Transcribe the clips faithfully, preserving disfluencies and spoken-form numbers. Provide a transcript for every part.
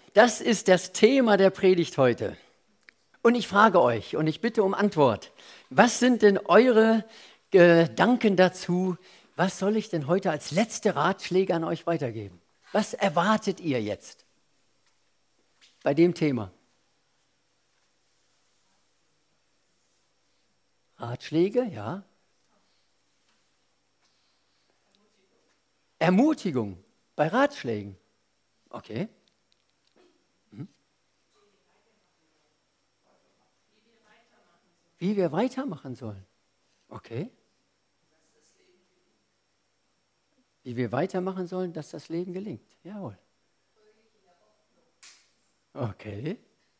Das ist das Thema der Predigt heute. Und ich frage euch und ich bitte um Antwort. Was sind denn eure Gedanken dazu? Was soll ich denn heute als letzte Ratschläge an euch weitergeben? Was erwartet ihr jetzt bei dem Thema? Ratschläge, ja. Ermutigung bei Ratschlägen. Okay. Hm. Wie wir weitermachen sollen. Okay. Wie wir weitermachen sollen, dass das Leben gelingt. Jawohl. Okay.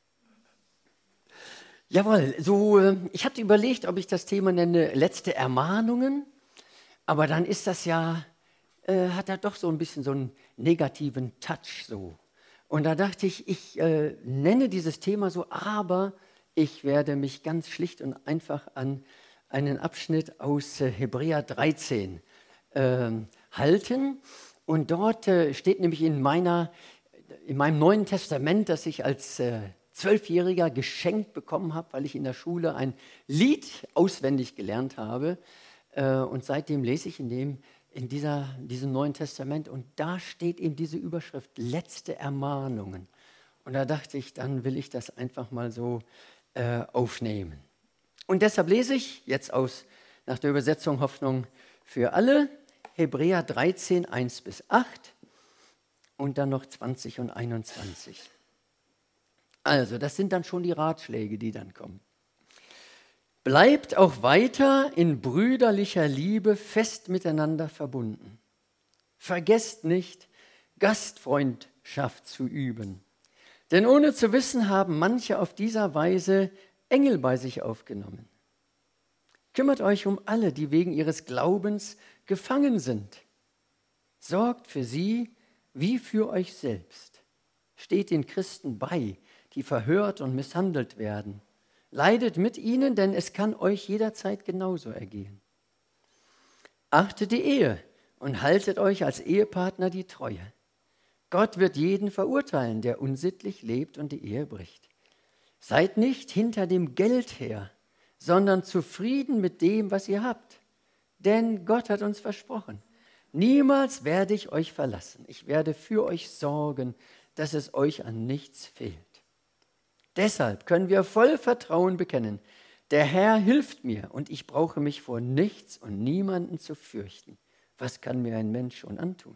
Jawohl, so, ich hatte überlegt, ob ich das Thema nenne, letzte Ermahnungen, aber dann ist das ja, äh, hat er doch so ein bisschen so einen negativen Touch so. Und da dachte ich, ich äh, nenne dieses Thema so, aber ich werde mich ganz schlicht und einfach an einen Abschnitt aus äh, Hebräer dreizehn äh, halten. Und dort äh, steht nämlich in, meiner, in meinem Neuen Testament, das ich als äh, Zwölfjähriger geschenkt bekommen habe, weil ich in der Schule ein Lied auswendig gelernt habe. Äh, und seitdem lese ich in, dem, in dieser, diesem Neuen Testament und da steht eben diese Überschrift, letzte Ermahnungen. Und da dachte ich, dann will ich das einfach mal so äh, aufnehmen. Und deshalb lese ich jetzt aus, nach der Übersetzung Hoffnung für alle, Hebräer dreizehn, eins bis acht und dann noch zwanzig und einundzwanzig. Also, das sind dann schon die Ratschläge, die dann kommen. Bleibt auch weiter in brüderlicher Liebe fest miteinander verbunden. Vergesst nicht, Gastfreundschaft zu üben. Denn ohne zu wissen, haben manche auf dieser Weise Engel bei sich aufgenommen. Kümmert euch um alle, die wegen ihres Glaubens gefangen sind. Sorgt für sie wie für euch selbst. Steht den Christen bei, die verhört und misshandelt werden. Leidet mit ihnen, denn es kann euch jederzeit genauso ergehen. Achtet die Ehe und haltet euch als Ehepartner die Treue. Gott wird jeden verurteilen, der unsittlich lebt und die Ehe bricht. Seid nicht hinter dem Geld her, sondern zufrieden mit dem, was ihr habt. Denn Gott hat uns versprochen, niemals werde ich euch verlassen. Ich werde für euch sorgen, dass es euch an nichts fehlt. Deshalb können wir voll Vertrauen bekennen, der Herr hilft mir und ich brauche mich vor nichts und niemanden zu fürchten. Was kann mir ein Mensch schon antun?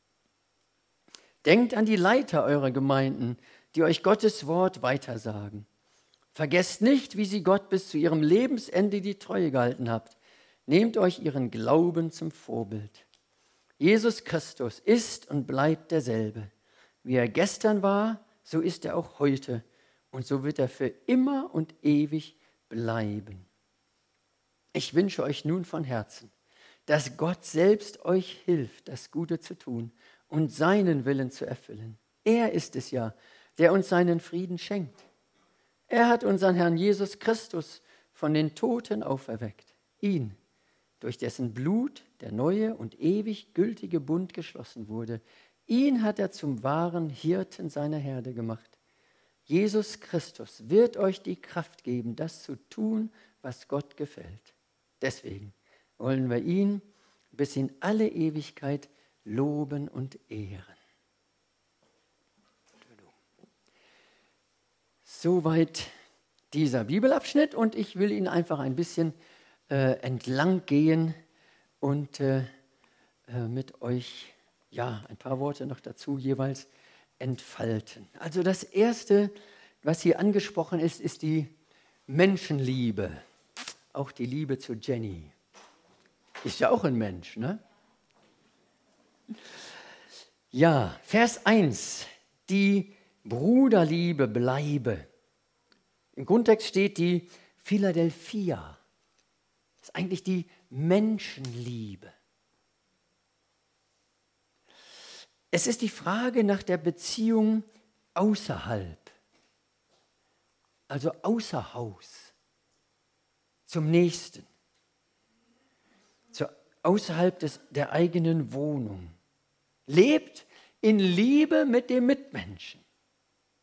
Denkt an die Leiter eurer Gemeinden, die euch Gottes Wort weitersagen. Vergesst nicht, wie sie Gott bis zu ihrem Lebensende die Treue gehalten habt. Nehmt euch ihren Glauben zum Vorbild. Jesus Christus ist und bleibt derselbe. Wie er gestern war, so ist er auch heute. Und so wird er für immer und ewig bleiben. Ich wünsche euch nun von Herzen, dass Gott selbst euch hilft, das Gute zu tun und seinen Willen zu erfüllen. Er ist es ja, der uns seinen Frieden schenkt. Er hat unseren Herrn Jesus Christus von den Toten auferweckt. Ihn, durch dessen Blut der neue und ewig gültige Bund geschlossen wurde. Ihn hat er zum wahren Hirten seiner Herde gemacht. Jesus Christus wird euch die Kraft geben, das zu tun, was Gott gefällt. Deswegen wollen wir ihn bis in alle Ewigkeit loben und ehren. Soweit dieser Bibelabschnitt und ich will ihn einfach ein bisschen äh, entlang gehen und äh, äh, mit euch ja, ein paar Worte noch dazu jeweils entfalten. Also das Erste, was hier angesprochen ist, ist die Menschenliebe. Auch die Liebe zu Jenny. Ist ja auch ein Mensch, ne? Ja, Vers eins. Die Bruderliebe bleibe. Im Grundtext steht die Philadelphia. Das ist eigentlich die Menschenliebe. Es ist die Frage nach der Beziehung außerhalb, also außer Haus, zum Nächsten, zu, außerhalb des, der eigenen Wohnung. Lebt in Liebe mit dem Mitmenschen.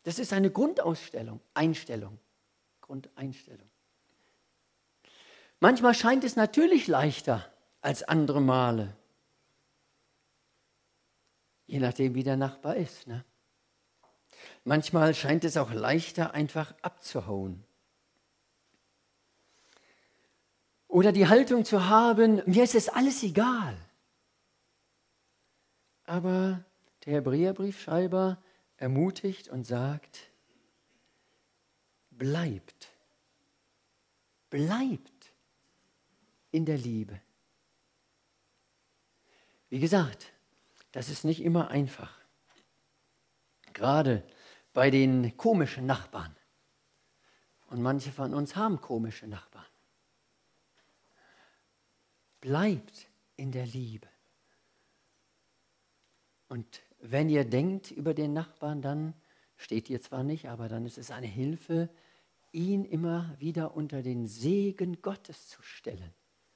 Das ist eine Grundausstellung, Einstellung, Grundeinstellung. Manchmal scheint es natürlich leichter als andere Male. Je nachdem, wie der Nachbar ist. Ne? Manchmal scheint es auch leichter, einfach abzuhauen. Oder die Haltung zu haben, mir ist es alles egal. Aber der Hebräerbriefschreiber ermutigt und sagt, bleibt, bleibt in der Liebe. Wie gesagt, das ist nicht immer einfach. Gerade bei den komischen Nachbarn. Und manche von uns haben komische Nachbarn. Bleibt in der Liebe. Und wenn ihr denkt über den Nachbarn, dann steht ihr zwar nicht, aber dann ist es eine Hilfe, ihn immer wieder unter den Segen Gottes zu stellen.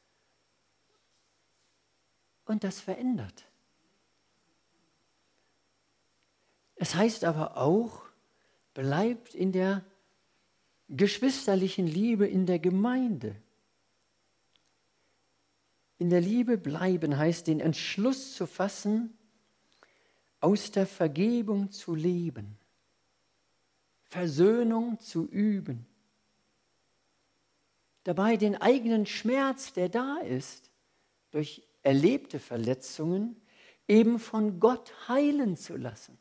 Und das verändert. Es heißt aber auch, bleibt in der geschwisterlichen Liebe in der Gemeinde. In der Liebe bleiben heißt, den Entschluss zu fassen, aus der Vergebung zu leben, Versöhnung zu üben, dabei den eigenen Schmerz, der da ist, durch erlebte Verletzungen, eben von Gott heilen zu lassen.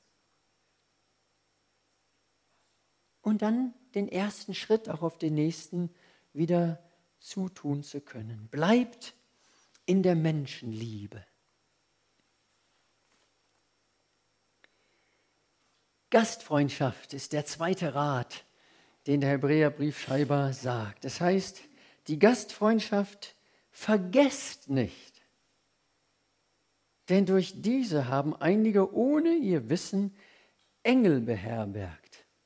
Und dann den ersten Schritt auch auf den nächsten wieder zutun zu können. Bleibt in der Menschenliebe. Gastfreundschaft ist der zweite Rat, den der Hebräerbriefschreiber sagt. Das heißt, die Gastfreundschaft vergesst nicht, denn durch diese haben einige ohne ihr Wissen Engel beherbergt.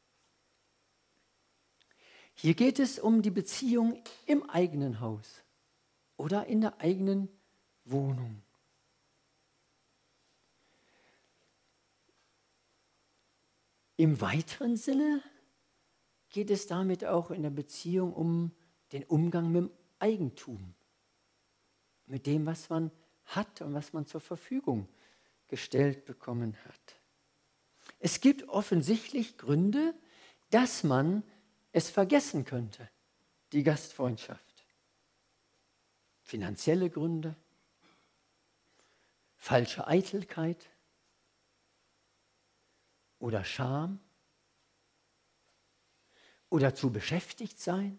Hier geht es um die Beziehung im eigenen Haus oder in der eigenen Wohnung. Im weiteren Sinne geht es damit auch in der Beziehung um den Umgang mit dem Eigentum, mit dem, was man hat und was man zur Verfügung gestellt bekommen hat. Es gibt offensichtlich Gründe, dass man es vergessen könnte, die Gastfreundschaft. Finanzielle Gründe, falsche Eitelkeit oder Scham oder zu beschäftigt sein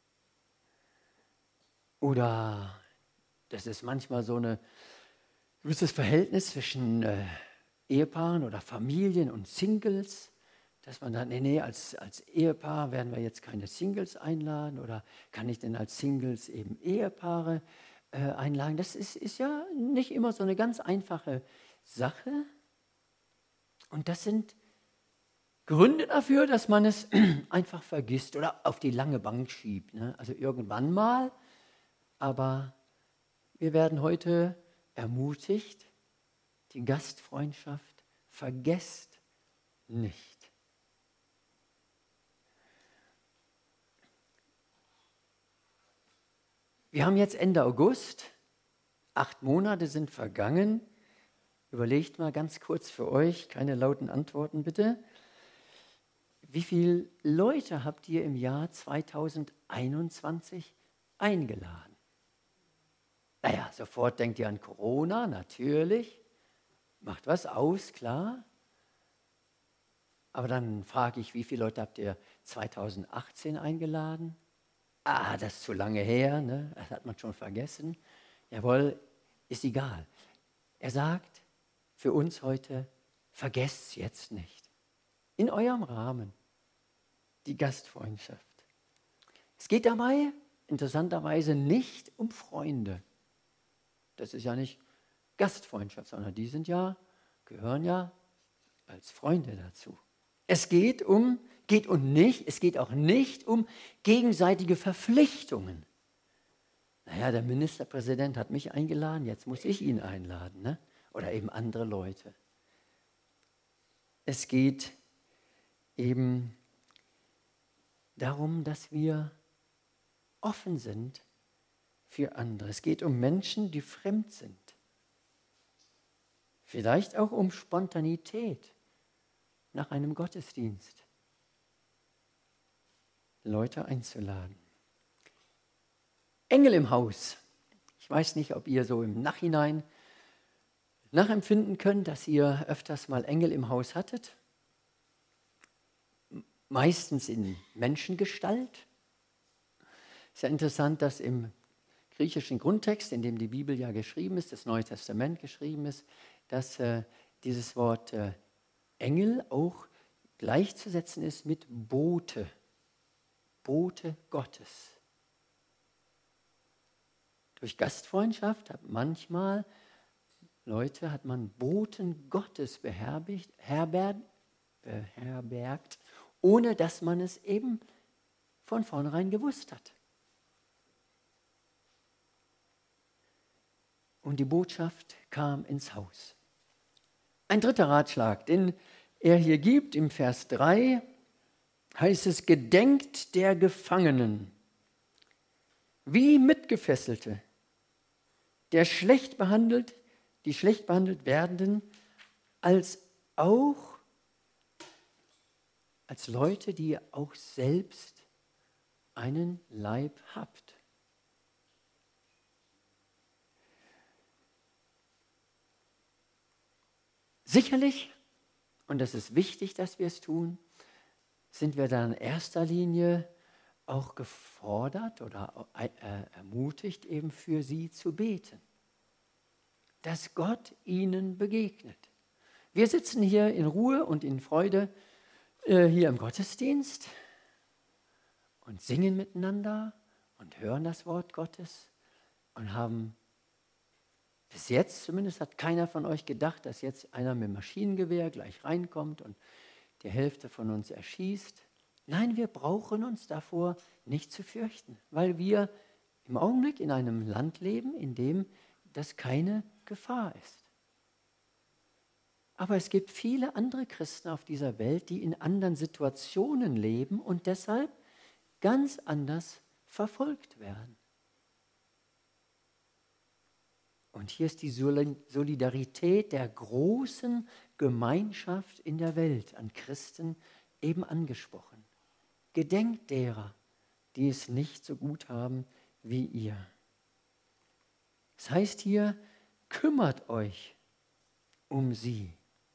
oder das ist manchmal so ein gewisses Verhältnis zwischen äh, Ehepaaren oder Familien und Singles, dass man dann, nee, nee, als, als Ehepaar werden wir jetzt keine Singles einladen oder kann ich denn als Singles eben Ehepaare äh, einladen? Das ist, ist ja nicht immer so eine ganz einfache Sache. Und das sind Gründe dafür, dass man es einfach vergisst oder auf die lange Bank schiebt. Ne? Also irgendwann mal, aber wir werden heute ermutigt, die Gastfreundschaft vergesst nicht. Wir haben jetzt Ende August, acht Monate sind vergangen. Überlegt mal ganz kurz für euch, keine lauten Antworten bitte. Wie viele Leute habt ihr im Jahr zweitausendeinundzwanzig eingeladen? Naja, sofort denkt ihr an Corona, natürlich. Macht was aus, klar. Aber dann frage ich, wie viele Leute habt ihr zweitausendachtzehn eingeladen? Ah, das ist zu lange her, ne? Das hat man schon vergessen. Jawohl, ist egal. Er sagt für uns heute, vergesst es jetzt nicht. In eurem Rahmen, die Gastfreundschaft. Es geht dabei interessanterweise nicht um Freunde. Das ist ja nicht Gastfreundschaft, sondern die sind ja, gehören ja als Freunde dazu. Es geht um, geht um nicht, es geht auch nicht um gegenseitige Verpflichtungen. Naja, der Ministerpräsident hat mich eingeladen, jetzt muss ich ihn einladen, ne? Oder eben andere Leute. Es geht eben darum, dass wir offen sind für andere. Es geht um Menschen, die fremd sind. Vielleicht auch um Spontanität nach einem Gottesdienst. Leute einzuladen. Engel im Haus. Ich weiß nicht, ob ihr so im Nachhinein nachempfinden könnt, dass ihr öfters mal Engel im Haus hattet. Meistens in Menschengestalt. Es ist ja interessant, dass im griechischen Grundtext, in dem die Bibel ja geschrieben ist, das Neue Testament geschrieben ist, dass äh, dieses Wort äh, Engel auch gleichzusetzen ist mit Bote. Bote Gottes. Durch Gastfreundschaft hat manchmal Leute, hat man Boten Gottes beherbergt, herberg, beherbergt, ohne dass man es eben von vornherein gewusst hat. Und die Botschaft kam ins Haus. Ein dritter Ratschlag, den er hier gibt, im Vers drei, heißt es, gedenkt der Gefangenen, wie Mitgefesselte, der schlecht behandelt, die schlecht behandelt werden, als auch als Leute, die ihr auch selbst einen Leib habt. Sicherlich, und das ist wichtig, dass wir es tun, sind wir dann in erster Linie auch gefordert oder ermutigt, eben für sie zu beten, dass Gott ihnen begegnet. Wir sitzen hier in Ruhe und in Freude äh, hier im Gottesdienst und singen miteinander und hören das Wort Gottes und haben bis jetzt zumindest hat keiner von euch gedacht, dass jetzt einer mit dem Maschinengewehr gleich reinkommt und die Hälfte von uns erschießt. Nein, wir brauchen uns davor nicht zu fürchten, weil wir im Augenblick in einem Land leben, in dem das keine Gefahr ist. Aber es gibt viele andere Christen auf dieser Welt, die in anderen Situationen leben und deshalb ganz anders verfolgt werden. Und hier ist die Solidarität der großen Gemeinschaft in der Welt an Christen eben angesprochen. Gedenkt derer, die es nicht so gut haben wie ihr. Es heißt hier, kümmert euch um sie.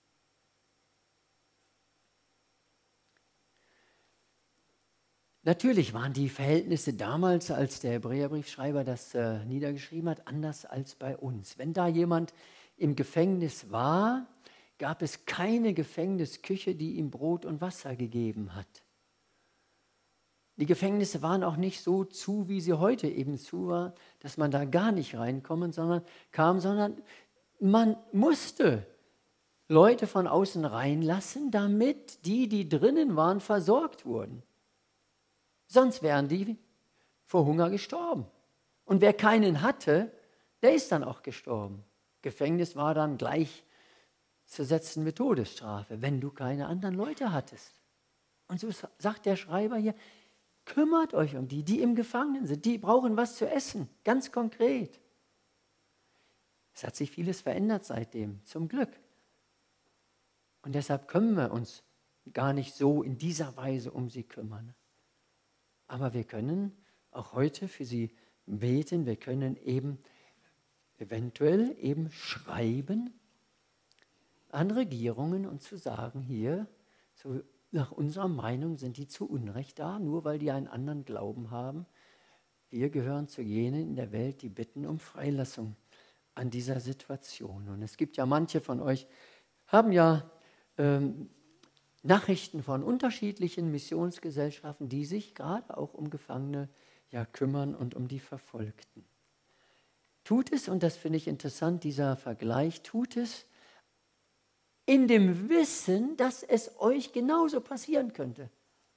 Natürlich waren die Verhältnisse damals, als der Hebräerbriefschreiber das äh, niedergeschrieben hat, anders als bei uns. Wenn da jemand im Gefängnis war, gab es keine Gefängnisküche, die ihm Brot und Wasser gegeben hat. Die Gefängnisse waren auch nicht so zu, wie sie heute eben zu waren, dass man da gar nicht reinkommen sondern, kam, sondern man musste Leute von außen reinlassen, damit die, die drinnen waren, versorgt wurden. Sonst wären die vor Hunger gestorben. Und wer keinen hatte, der ist dann auch gestorben. Gefängnis war dann gleichzusetzen mit Todesstrafe, wenn du keine anderen Leute hattest. Und so sagt der Schreiber hier, kümmert euch um die, die im Gefangenen sind. Die brauchen was zu essen, ganz konkret. Es hat sich vieles verändert seitdem, zum Glück. Und deshalb können wir uns gar nicht so in dieser Weise um sie kümmern. Aber wir können auch heute für sie beten. Wir können eben eventuell eben schreiben an Regierungen und zu sagen, hier, so nach unserer Meinung sind die zu Unrecht da, nur weil die einen anderen Glauben haben. Wir gehören zu jenen in der Welt, die bitten um Freilassung an dieser Situation. Und es gibt ja manche von euch, haben ja ähm, Nachrichten von unterschiedlichen Missionsgesellschaften, die sich gerade auch um Gefangene ja, kümmern und um die Verfolgten. Tut es, und das finde ich interessant, dieser Vergleich, tut es in dem Wissen, dass es euch genauso passieren könnte.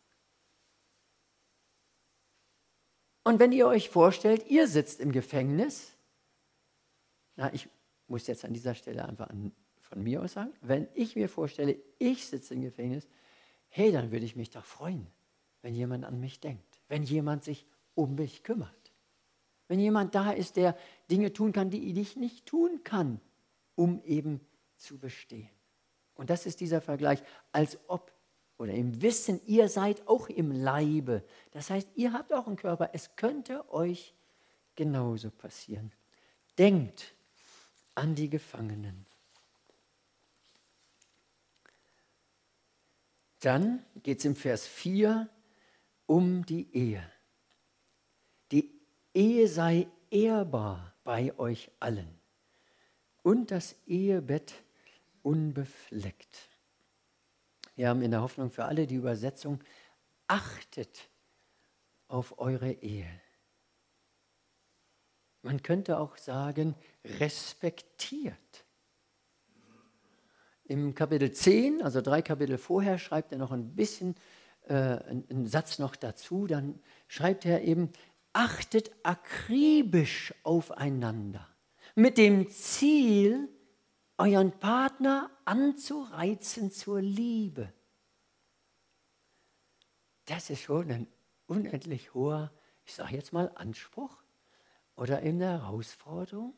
Und wenn ihr euch vorstellt, ihr sitzt im Gefängnis, na, ich muss jetzt an dieser Stelle einfach an von mir aus sagen, wenn ich mir vorstelle, ich sitze im Gefängnis, hey, dann würde ich mich doch freuen, wenn jemand an mich denkt, wenn jemand sich um mich kümmert. Wenn jemand da ist, der Dinge tun kann, die ich nicht tun kann, um eben zu bestehen. Und das ist dieser Vergleich, als ob oder im Wissen, ihr seid auch im Leibe. Das heißt, ihr habt auch einen Körper. Es könnte euch genauso passieren. Denkt an die Gefangenen. Dann geht es im Vers vier um die Ehe. Die Ehe sei ehrbar bei euch allen und das Ehebett unbefleckt. Wir haben in der Hoffnung für alle die Übersetzung, achtet auf eure Ehe. Man könnte auch sagen, respektiert. Im Kapitel zehn, also drei Kapitel vorher, schreibt er noch ein bisschen, äh, einen Satz noch dazu, dann schreibt er eben, achtet akribisch aufeinander, mit dem Ziel, euren Partner anzureizen zur Liebe. Das ist schon ein unendlich hoher, ich sage jetzt mal, Anspruch oder eben eine Herausforderung.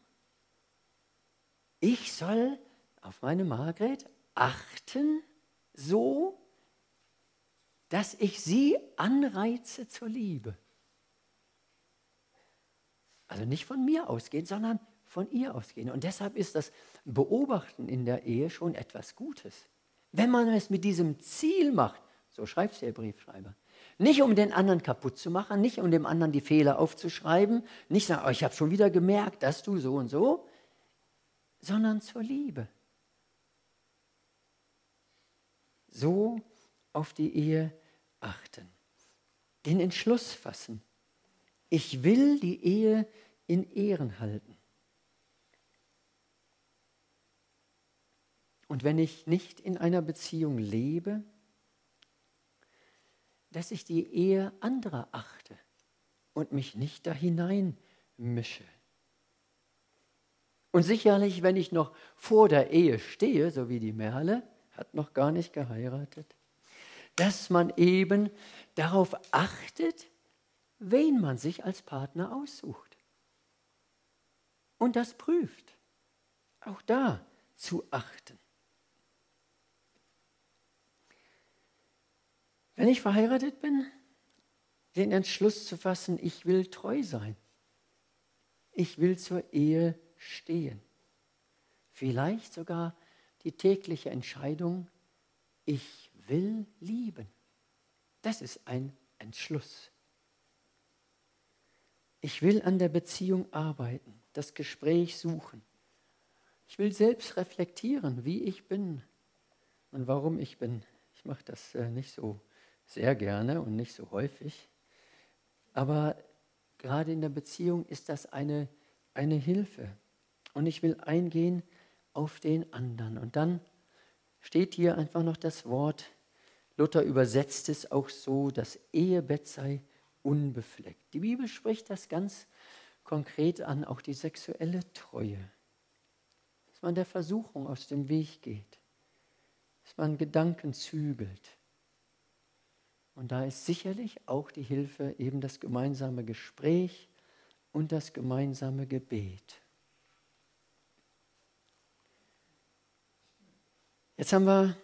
Ich soll auf meine Margret achten, so, dass ich sie anreize zur Liebe. Also nicht von mir ausgehen, sondern von ihr ausgehen. Und deshalb ist das Beobachten in der Ehe schon etwas Gutes. Wenn man es mit diesem Ziel macht, so schreibt es der Briefschreiber, nicht um den anderen kaputt zu machen, nicht um dem anderen die Fehler aufzuschreiben, nicht sagen, oh, ich habe schon wieder gemerkt, dass du so und so, sondern zur Liebe. So auf die Ehe achten. Den Entschluss fassen. Ich will die Ehe in Ehren halten. Und wenn ich nicht in einer Beziehung lebe, dass ich die Ehe anderer achte und mich nicht da hineinmische. Und sicherlich, wenn ich noch vor der Ehe stehe, so wie die Merle, hat noch gar nicht geheiratet, dass man eben darauf achtet, wen man sich als Partner aussucht. Und das prüft. Auch da zu achten. Wenn ich verheiratet bin, den Entschluss zu fassen, ich will treu sein. Ich will zur Ehe stehen. Vielleicht sogar die tägliche Entscheidung, ich will lieben. Das ist ein Entschluss. Ich will an der Beziehung arbeiten, das Gespräch suchen. Ich will selbst reflektieren, wie ich bin und warum ich bin. Ich mache das äh, nicht so sehr gerne und nicht so häufig. Aber gerade in der Beziehung ist das eine, eine Hilfe. Und ich will eingehen auf den anderen. Und dann steht hier einfach noch das Wort, Luther übersetzt es auch so, das Ehebett sei unbefleckt. Die Bibel spricht das ganz konkret an, auch die sexuelle Treue. Dass man der Versuchung aus dem Weg geht. Dass man Gedanken zügelt. Und da ist sicherlich auch die Hilfe, eben das gemeinsame Gespräch und das gemeinsame Gebet. Jetzt haben wir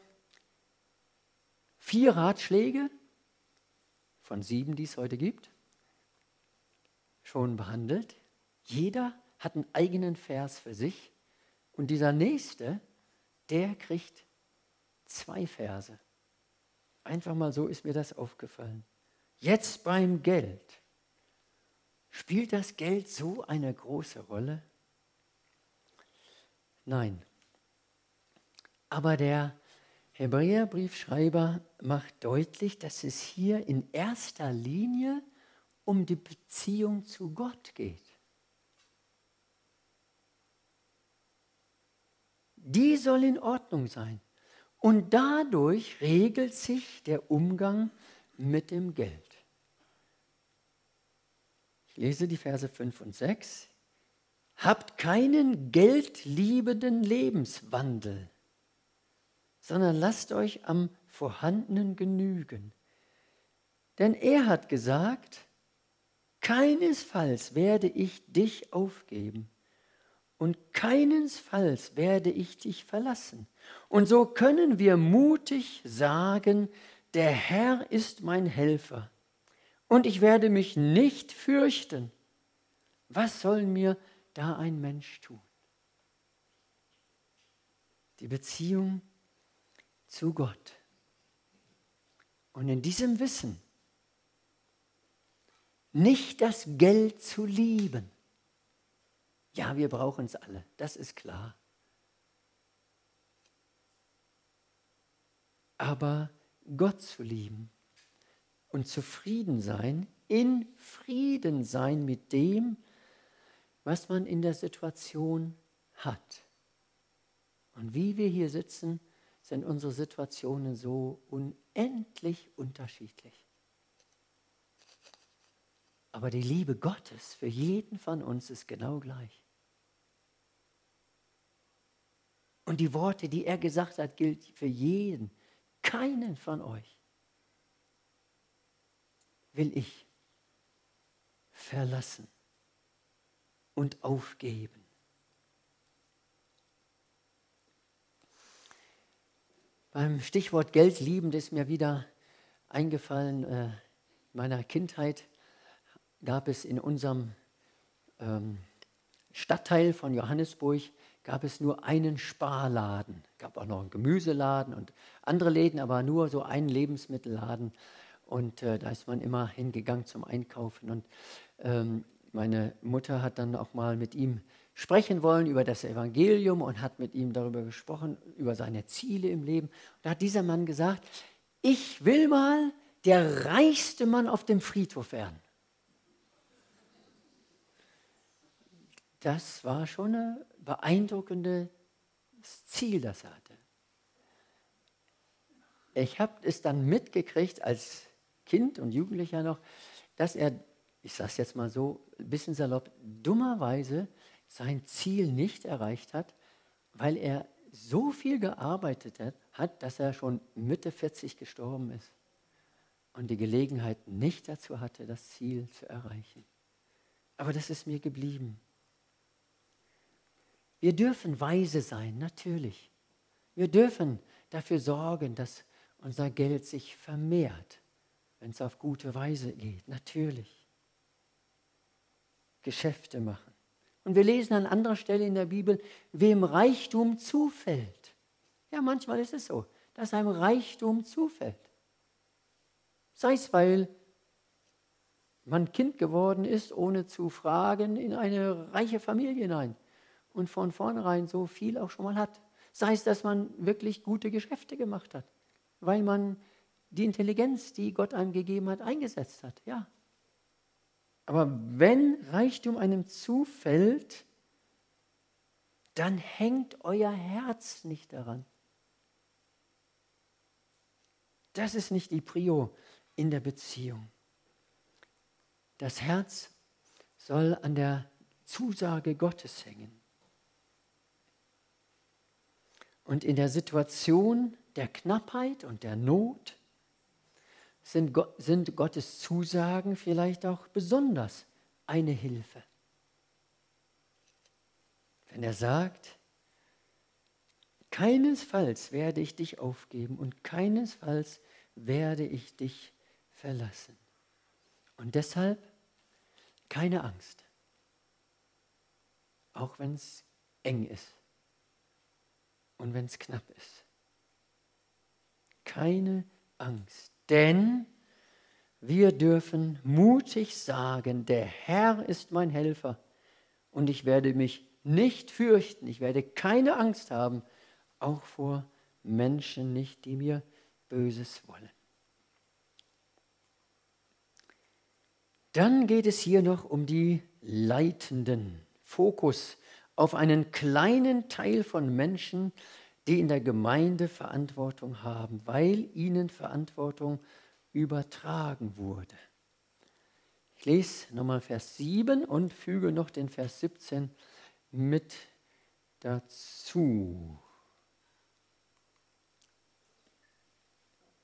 vier Ratschläge von sieben, die es heute gibt, schon behandelt. Jeder hat einen eigenen Vers für sich und dieser nächste, der kriegt zwei Verse. Einfach mal so ist mir das aufgefallen. Jetzt beim Geld. Spielt das Geld so eine große Rolle? Nein. Aber der Hebräerbriefschreiber macht deutlich, dass es hier in erster Linie um die Beziehung zu Gott geht. Die soll in Ordnung sein. Und dadurch regelt sich der Umgang mit dem Geld. Ich lese die Verse fünf und sechs. Habt keinen geldliebenden Lebenswandel, sondern lasst euch am Vorhandenen genügen. Denn er hat gesagt, keinesfalls werde ich dich aufgeben und keinesfalls werde ich dich verlassen. Und so können wir mutig sagen, der Herr ist mein Helfer und ich werde mich nicht fürchten. Was soll mir da ein Mensch tun? Die Beziehung zu Gott. Und in diesem Wissen, nicht das Geld zu lieben. Ja, wir brauchen es alle, das ist klar. Aber Gott zu lieben und zufrieden sein, in Frieden sein mit dem, was man in der Situation hat. Und wie wir hier sitzen, sind unsere Situationen so unendlich unterschiedlich. Aber die Liebe Gottes für jeden von uns ist genau gleich. Und die Worte, die er gesagt hat, gilt für jeden. Keinen von euch will ich verlassen und aufgeben. Beim Stichwort Geld lieben ist mir wieder eingefallen, äh, in meiner Kindheit gab es in unserem ähm, Stadtteil von Johannesburg gab es nur einen Sparladen. Es gab auch noch einen Gemüseladen und andere Läden, aber nur so einen Lebensmittelladen. Und äh, da ist man immer hingegangen zum Einkaufen. Und ähm, meine Mutter hat dann auch mal mit ihm sprechen wollen über das Evangelium und hat mit ihm darüber gesprochen, über seine Ziele im Leben. Und da hat dieser Mann gesagt, ich will mal der reichste Mann auf dem Friedhof werden. Das war schon ein beeindruckendes Ziel, das er hatte. Ich habe es dann mitgekriegt als Kind und Jugendlicher noch, dass er, ich sage es jetzt mal so, ein bisschen salopp, dummerweise sein Ziel nicht erreicht hat, weil er so viel gearbeitet hat, dass er schon Mitte vierzig gestorben ist und die Gelegenheit nicht dazu hatte, das Ziel zu erreichen. Aber das ist mir geblieben. Wir dürfen weise sein, natürlich. Wir dürfen dafür sorgen, dass unser Geld sich vermehrt, wenn es auf gute Weise geht, natürlich. Geschäfte machen. Und wir lesen an anderer Stelle in der Bibel, wem Reichtum zufällt. Ja, manchmal ist es so, dass einem Reichtum zufällt. Sei es, weil man Kind geworden ist, ohne zu fragen, in eine reiche Familie hinein. Und von vornherein so viel auch schon mal hat. Sei es, dass man wirklich gute Geschäfte gemacht hat, weil man die Intelligenz, die Gott einem gegeben hat, eingesetzt hat. Ja. Aber wenn Reichtum einem zufällt, dann hängt euer Herz nicht daran. Das ist nicht die Prio in der Beziehung. Das Herz soll an der Zusage Gottes hängen. Und in der Situation der Knappheit und der Not sind, Gott, sind Gottes Zusagen vielleicht auch besonders eine Hilfe. Wenn er sagt, keinesfalls werde ich dich aufgeben und keinesfalls werde ich dich verlassen. Und deshalb keine Angst, auch wenn es eng ist. Und wenn es knapp ist. Keine Angst, denn wir dürfen mutig sagen, der Herr ist mein Helfer und ich werde mich nicht fürchten, ich werde keine Angst haben, auch vor Menschen nicht, die mir Böses wollen. Dann geht es hier noch um die Leitenden. Fokus auf einen kleinen Teil von Menschen, die in der Gemeinde Verantwortung haben, weil ihnen Verantwortung übertragen wurde. Ich lese nochmal Vers sieben und füge noch den Vers siebzehn mit dazu.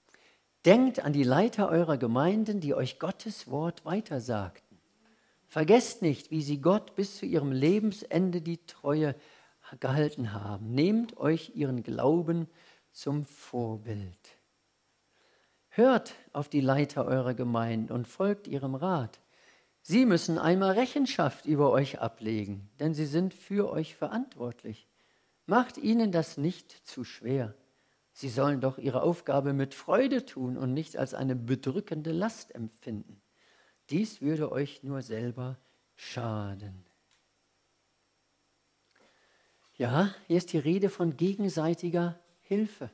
Denkt an die Leiter eurer Gemeinden, die euch Gottes Wort weitersagten. Vergesst nicht, wie sie Gott bis zu ihrem Lebensende die Treue gehalten haben. Nehmt euch ihren Glauben zum Vorbild. Hört auf die Leiter eurer Gemeinden und folgt ihrem Rat. Sie müssen einmal Rechenschaft über euch ablegen, denn sie sind für euch verantwortlich. Macht ihnen das nicht zu schwer. Sie sollen doch ihre Aufgabe mit Freude tun und nicht als eine bedrückende Last empfinden. Dies würde euch nur selber schaden. Ja, hier ist die Rede von gegenseitiger Hilfe.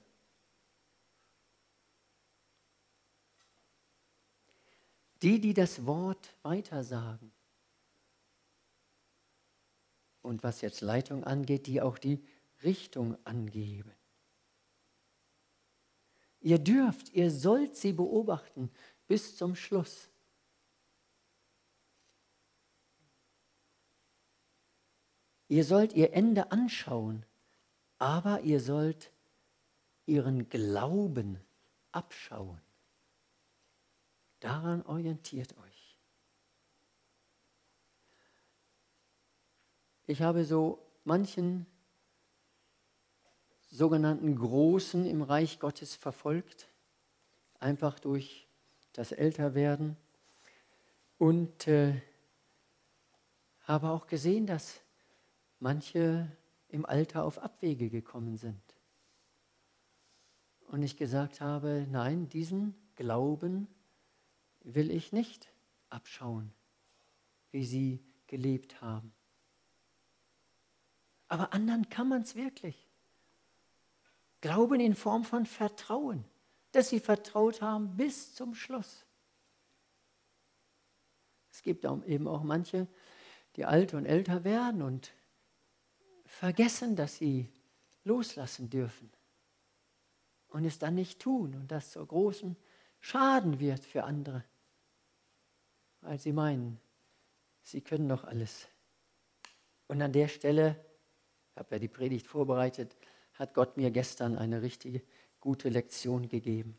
Die, die das Wort weitersagen. Und was jetzt Leitung angeht, die auch die Richtung angeben. Ihr dürft, ihr sollt sie beobachten bis zum Schluss. Ihr sollt ihr Ende anschauen, aber ihr sollt ihren Glauben abschauen. Daran orientiert euch. Ich habe so manchen sogenannten Großen im Reich Gottes verfolgt, einfach durch das Älterwerden und äh, habe auch gesehen, dass manche im Alter auf Abwege gekommen sind. Und ich gesagt habe, nein, diesen Glauben will ich nicht abschauen, wie sie gelebt haben. Aber anderen kann man es wirklich. Glauben in Form von Vertrauen, dass sie vertraut haben bis zum Schluss. Es gibt auch eben auch manche, die alt und älter werden und vergessen, dass sie loslassen dürfen und es dann nicht tun und das zu großen Schaden wird für andere, weil sie meinen, sie können doch alles. Und an der Stelle, ich habe ja die Predigt vorbereitet, hat Gott mir gestern eine richtige gute Lektion gegeben.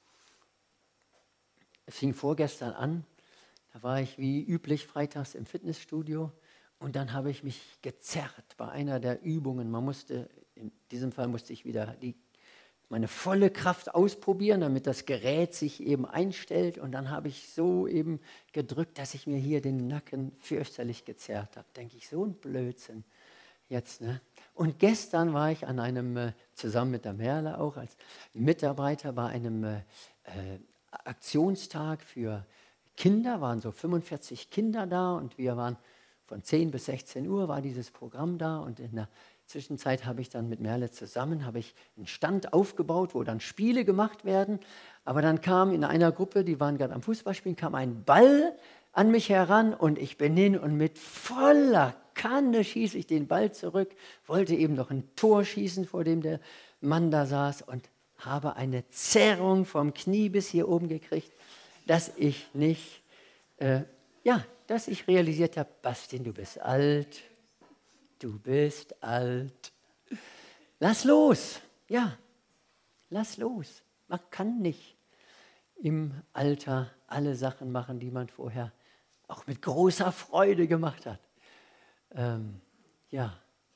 Es fing vorgestern an, da war ich wie üblich freitags im Fitnessstudio und dann habe ich mich gezerrt bei einer der Übungen. Man musste, in diesem Fall musste ich wieder die, meine volle Kraft ausprobieren, damit das Gerät sich eben einstellt und dann habe ich so eben gedrückt, dass ich mir hier den Nacken fürchterlich gezerrt habe. Denke ich, so ein Blödsinn. Jetzt, ne? Und gestern war ich an einem, äh, zusammen mit der Merle auch als Mitarbeiter bei einem äh, äh, Aktionstag für Kinder, waren so fünfundvierzig Kinder da und wir waren von zehn bis sechzehn Uhr war dieses Programm da und in der Zwischenzeit habe ich dann mit Merle zusammen, habe ich einen Stand aufgebaut, wo dann Spiele gemacht werden, aber dann kam in einer Gruppe, die waren gerade am Fußballspielen, kam ein Ball an mich heran und ich bin hin und mit voller Kanne schieße ich den Ball zurück, wollte eben noch ein Tor schießen, vor dem der Mann da saß und habe eine Zerrung vom Knie bis hier oben gekriegt, dass ich nicht, äh, ja, dass ich realisiert habe, Bastin, du bist alt, du bist alt. Lass los, ja, lass los. Man kann nicht im Alter alle Sachen machen, die man vorher auch mit großer Freude gemacht hat. Ähm, ja,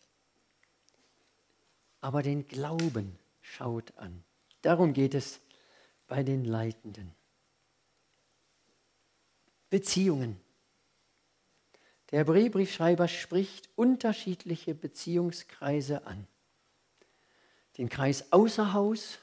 aber den Glauben schaut an. Darum geht es bei den Leitenden. Beziehungen. Der Hebräerbriefschreiber spricht unterschiedliche Beziehungskreise an. Den Kreis außer Haus,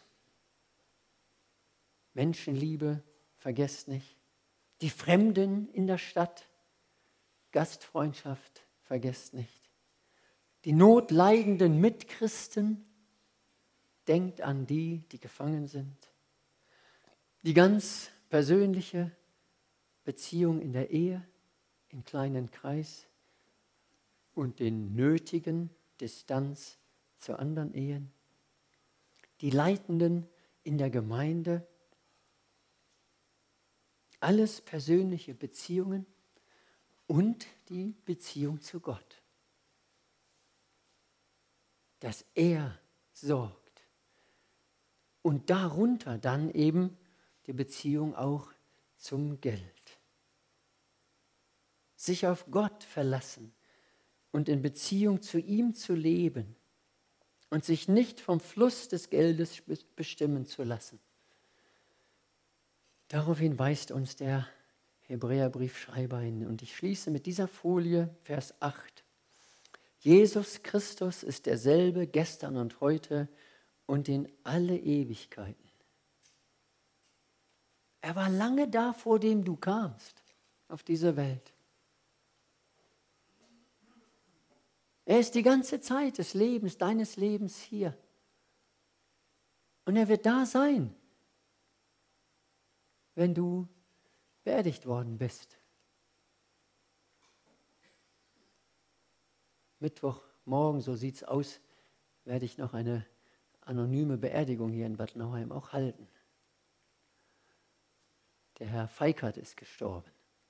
Menschenliebe, vergesst nicht. Die Fremden in der Stadt, Gastfreundschaft, vergesst nicht. Die notleidenden Mitchristen, denkt an die, die gefangen sind. Die ganz persönliche Beziehung in der Ehe, im kleinen Kreis und den nötigen Distanz zu anderen Ehen. Die Leitenden in der Gemeinde, alles persönliche Beziehungen und die Beziehung zu Gott. Dass er sorgt. Und darunter dann eben die Beziehung auch zum Geld. Sich auf Gott verlassen und in Beziehung zu ihm zu leben und sich nicht vom Fluss des Geldes bestimmen zu lassen. Daraufhin weist uns der Hebräerbriefschreiber hin. Und ich schließe mit dieser Folie, Vers acht. Jesus Christus ist derselbe gestern und heute und in alle Ewigkeiten. Er war lange da, vor dem du kamst, auf diese Welt. Er ist die ganze Zeit des Lebens, deines Lebens hier. Und er wird da sein, wenn du beerdigt worden bist. Mittwochmorgen, so sieht es aus, werde ich noch eine anonyme Beerdigung hier in Bad Nauheim auch halten. Der Herr Feikert ist gestorben.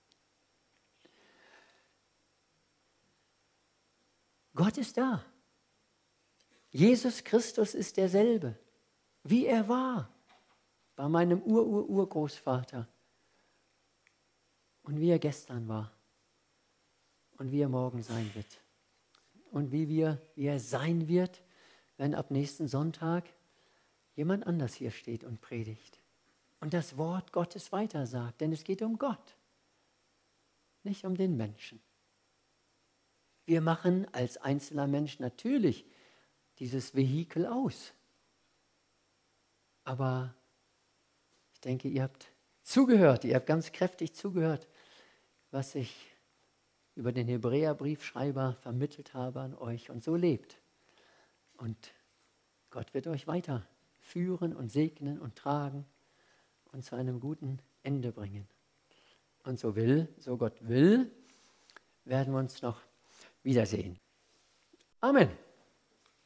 Gott ist da. Jesus Christus ist derselbe, wie er war bei meinem Ur-Ur-Urgroßvater und wie er gestern war und wie er morgen sein wird und wie, wir, wie er sein wird, wenn ab nächsten Sonntag jemand anders hier steht und predigt und das Wort Gottes weitersagt, denn es geht um Gott, nicht um den Menschen. Wir machen als einzelner Mensch natürlich dieses Vehikel aus. Aber ich denke, ihr habt zugehört, ihr habt ganz kräftig zugehört, was ich über den Hebräerbriefschreiber vermittelt habe an euch. Und so lebt. Und Gott wird euch weiter führen und segnen und tragen und zu einem guten Ende bringen. Und so will, so Gott will, werden wir uns noch wiedersehen. Amen.